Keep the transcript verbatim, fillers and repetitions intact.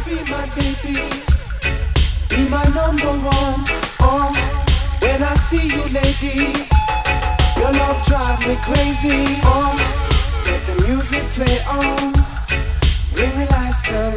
be my baby, be my number one. Oh, when I see you, lady, your love drives me crazy. Oh, let the music play on, bring me lights down